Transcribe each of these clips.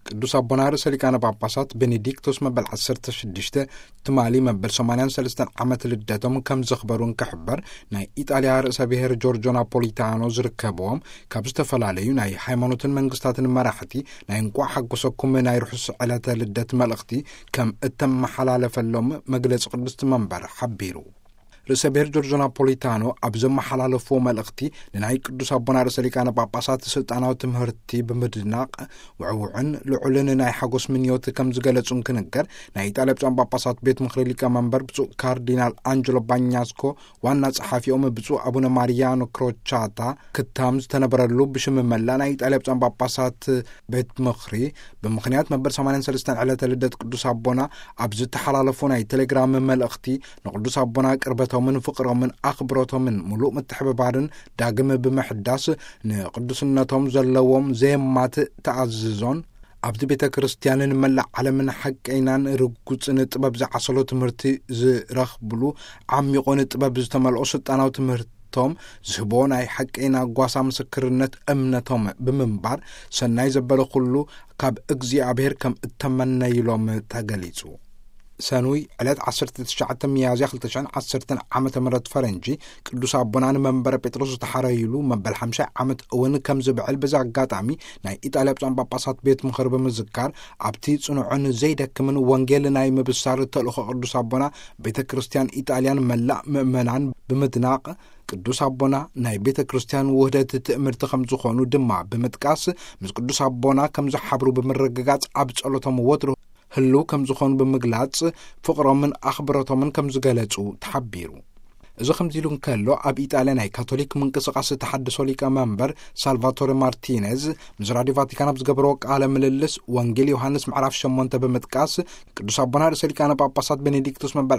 ቅዱስ አቡነ ርእሰ ሊቃነ ጳጳሳት ቤኔዲክቶስ መበል 16 ትማሊ መበል 83 ዓመት ልደቶም ከም ዘኽበሩን ከሕበር ናይ ኢጣልያ ርእሰ ብሔር ጆርጆ ናፖሊታኖ ዝርከብዎም ካብ ዝተፈላለዩ ናይ ሃይማኖትን መንግስታትን መራሕቲ ናይ እንቋዕ ሓጎሰኩም ናይ ርሑስ ዕለተ ልደት መልእኽቲ ከም እተመሓላለፈሎም መግለፂ ቅዱስ መንበር ሓቢሩ። ርእሰ ብሔር ጆርጆ ናፖሊታኖ ኣብ ዘመሓላለፎ መልእኽቲ ንናይ ቅዱስ አቡነ ርእሰ ሊቃነ ጳጳሳት ስልጣናዊ ትምህርቲ ብምድናቕ ውዕውዕን ልዑልን ናይ ሓጎስ ምንዮት ከም ዝገለጹን ክንገር ናይ ኢጣልያ ብፁዓን ጳጳሳት ቤት ምክሪ ሊቀመንበር ብፁዕ ካርዲናል አንጀሎ ባኛስኮ ዋና ጸሓፊኦም ብፁዕ አቡነ ማሪያኖ ክሮቻታ ክታም ዝተነበረሉ ብሽምመላ ናይ ኢጣልያ ብፁዓን ጳጳሳት ቤት ምክሪ ብምኽንያት መበል 83 ዕለተ ልደት ቅዱስ አቡነ ኣብ ዝተሓላለፎ ናይ ቴሌግራም መልእኽቲ ንቅዱስ አቡነ ቅርበት من فقرهم أخبرتهم من ملوء متحببارن داقم بمحداس نقدسنتهم زلوهم زي ما تعززون عبد بيت كريستيانن ملع على من حق اينان رقوص نطبب زعسلو تمرتي زرخبلو عميقون طبب زتملؤ سلطاناو تمرتهم زبون اي حق اينا غواسا مسكرنت امنتهم بمنبار سناي زبلو كله كاب اغزيابير كم اتمنيلوم تغليصو سنوي على 19 ميازيا 2010 عامة مرت فرنجي قدوس አቡናን መንበረ ጴጥሮስ ተሐራይሉ መበል 50 ዓመት እውን ከም ዝብዕል በዛ አጋጣሚ ናይ ኢጣልያ ብፁዓን ጳጳሳት ቤት ምክር በመዝካር ኣብቲ ጽኑዕን ዘይደክምን ወንጌል ናይ ምብሳር ተልእኮ ቅዱስ አቡና ቤተ ክርስቲያን ኢጣልያን መላእ ምእመናን ብምድናቕ ቅዱስ አቡና ናይ ቤተ ክርስቲያን ውህደት ትእምርት ከም ዝኾኑ ድማ ብምጥቃስ ምስ ቅዱስ አቡና ከም ዝሓብሩ ብምረጋጋጽ ኣብ ጸሎቶም ወትሩ هلو كم زخون بمجلات فقرا من أخبرتهم كم زجلاتو تحبيرو إذا خمديلون كله أب إيطاليا كاثوليك من قصة تحدثوا لك منبر سالفاتور مارتينيز مزرعة فاتيكان بزجبروك على مللس وانجيل يوحنس معرف شمونته بمتكاس قدوس أبونا رسل كان باباسات بنديكتوس منبر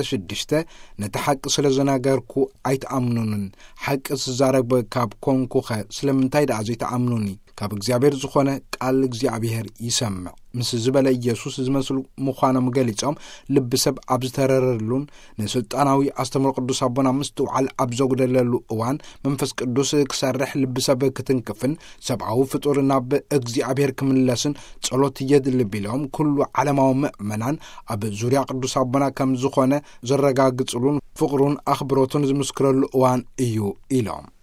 16 نتحق سلزنا غيركو أيت أمنون حق الزارب كاب كونكو خ سلمنتايد عزيت أمنوني كاب እግዚአብሔር ዝኾነ ቃል እግዚአብሔር ይሰምዕ ምስ ዝበለ ኢየሱስ ዝመስሉ ምዃኖም ገሊጾም ልብ ሰብ ኣብ ዝተረረሉን ንስልጣናዊ ኣስተምሮ ቅዱስ አቡና ምስትውዓል ኣብ ዘጉደለሉ እዋን መንፈስ ቅዱስ ክሰርሕ ልብ ሰብ ክትንክፍን ሰብኣዊ ፍጡር ናብ እግዚአብሔር ክምለስን ጸሎት የድልብሎም ኩሉ ዓለማዊ ምእመናን ኣብ ዙርያ ቅዱስ አቡና ከም ዝኾነ ዘረጋግጽሉን ፍቅሩን ኣኽብሮቱን ዝምስክረሉ እዋን እዩ ኢሎም